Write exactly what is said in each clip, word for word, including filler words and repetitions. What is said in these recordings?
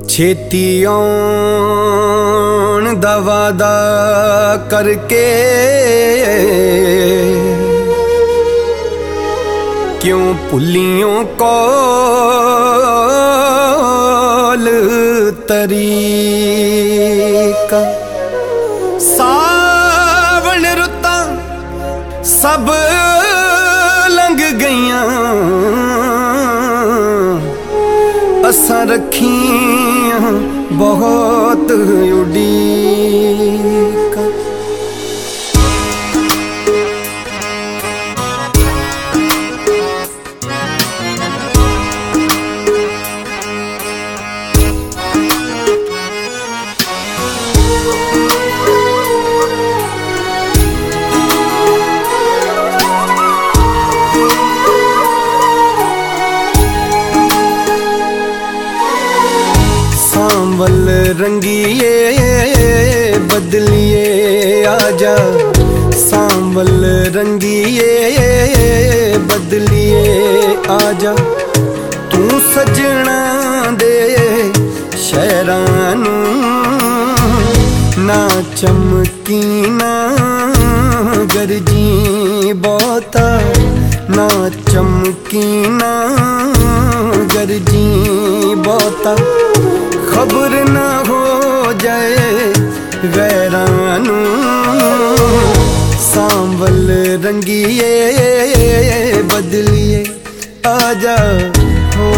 छेती आउण दा वादा करके क्यों भुलियों कौल तरीका। सावन रुतां सब लंघ गईयां असां रखियां बहुत उड़ीका। सांवल रंगिए बदलिए आजा, सांवल रंगिए बदलिए आजा। तू सजना दे शहरां नूं ना चमकी ना गरजी बहुता, ना चमकी ना गरजी बहुता। खबर ना हो जाए गैरां नूं सांवल रंगिए बदलिए आजा हो।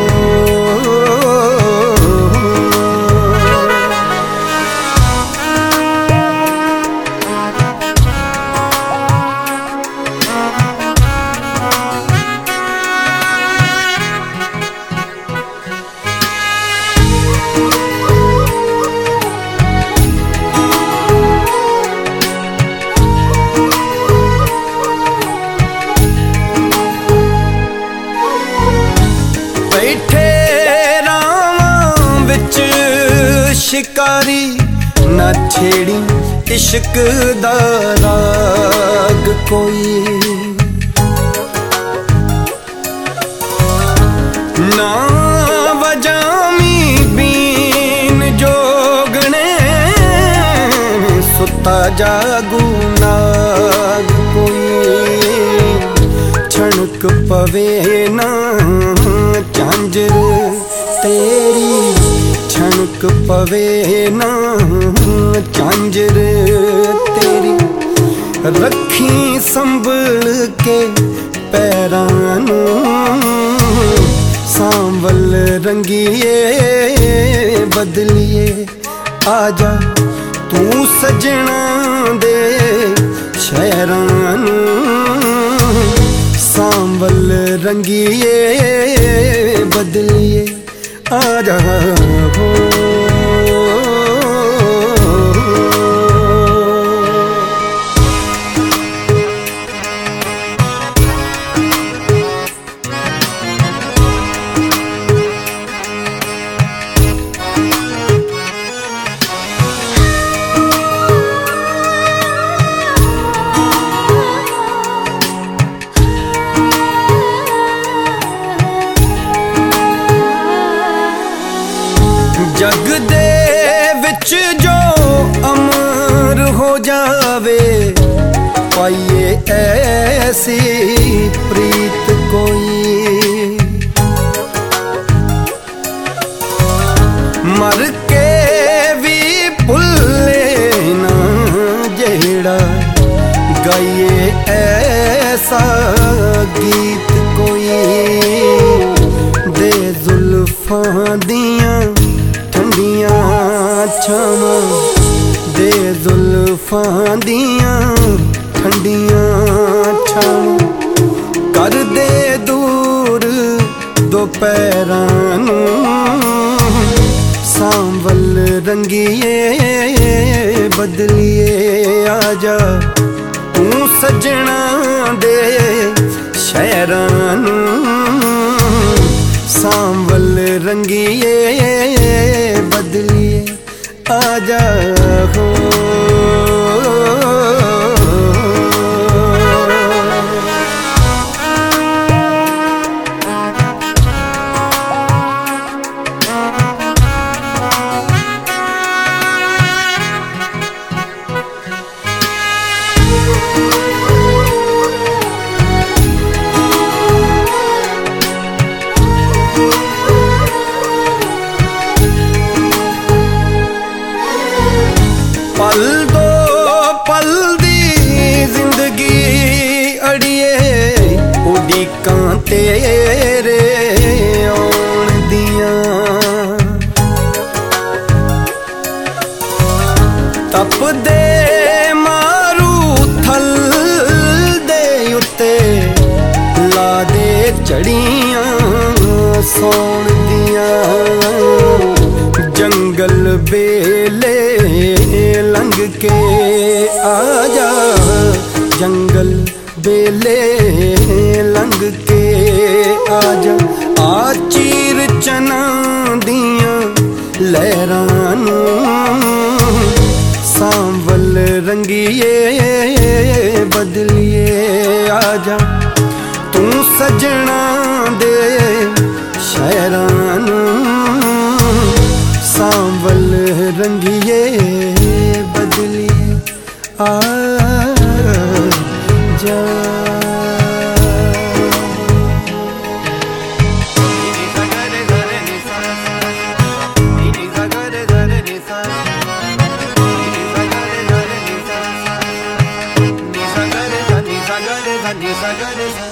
शिकारी ना छेड़ी इश्क दा राग कोई, ना वजामी बीन जोगने सुता जागू नाग कोई। छणक पवे ना झांझर तेरी, छणक पवे ना झांझर तेरी। रखी संभल के पैरां नूं सांवल रंगिए बदलिए आजा। तू सजना दे शहरां नूं सांवल रंगिए बदलिए आजा हो। जग दे विच जो अमर हो जावे पाइए ऐसी प्रीत कोई। मर के भी भुले ना जेड़ा गाइए ऐसा गीत कोई। दे जुल्फां दियां ठंडियां छावां, दे जुल्फां दियां ठंडियां छावां। कर दे दूर दोपहरां नूं सांवल रंगिए बदलिए आजा। तू सजना दे शहरां नूं सांवल रंगिए बदलिए आजा हो। तेरे आउण दियां तपदे मारू थल दे उत्ते ला दे चढ़ियां सौण दियां जंगल बेले लंघ के आजा जंगल बेले लंघ के आजा आ चीर चना दियां लहरां नूं सांवल रंगीए बदलिए आजा तू सजना दे शहरां नूं सांवल रंगीए बदलिए आ जा Ni sa ga re sa